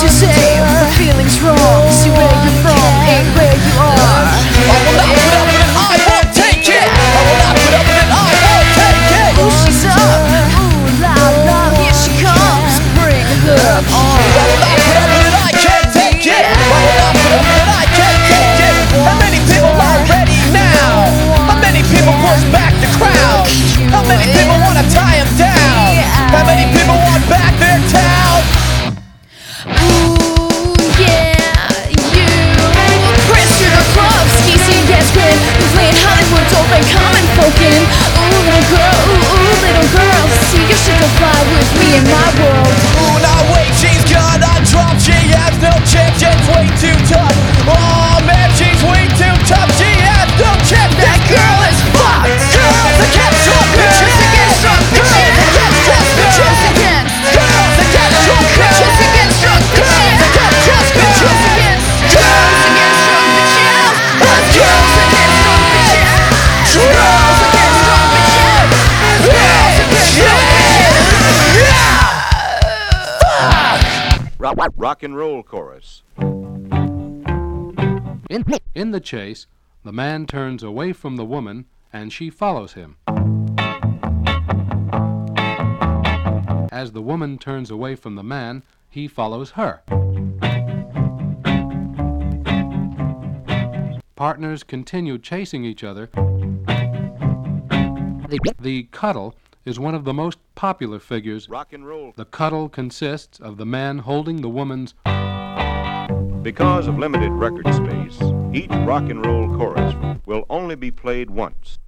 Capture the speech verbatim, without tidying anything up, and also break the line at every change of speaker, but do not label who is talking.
you say the feeling's wrong? See where you're from ain't where you are.
I will not put up with it, I won't take it. I will not put up with it, I won't take it.
Ooh, she's up. Ooh, loud, loud, here she comes. Bring her on.
I will not put up with it, I can't take it. I will not put up with it, I can't take it. How many people are ready now? How many people push back the crowd? How many people want to tie him down? How many people want back their town?
Ooh, yeah, you. Prince Sugar Club, Skeezy, yes, Grin. Who's laying Hollywood's open, common folkin'. Ooh, little girl, ooh, ooh, little girl. See, you should go fly with me in my world.
Ooh, now wait, she's gonna drop. She has no chance, she's way too tough. Oh man, she's way too tough. She has no chance.
That girl is fucked.
Girls that get drunk,
Bitches against drunk bitches.
Girls that get drunk,
Bitches against.
Girls that get drunk,
Bitches against drunk bitches.
Girls that get drunk,
Bitches against. Girls against drunk bitches. Girls against drunk bitches. Girls against drunk bitches. Girls against drunk bitches.
Rock, rock and roll chorus.
In, in the chase, the man turns away from the woman and she follows him. As the woman turns away from the man, he follows her. Partners continue chasing each other. The cuddle is one of the most popular figures.
Rock and roll.
The cuddle consists of the man holding the woman's.
Because of limited record space, each rock and roll chorus will only be played once.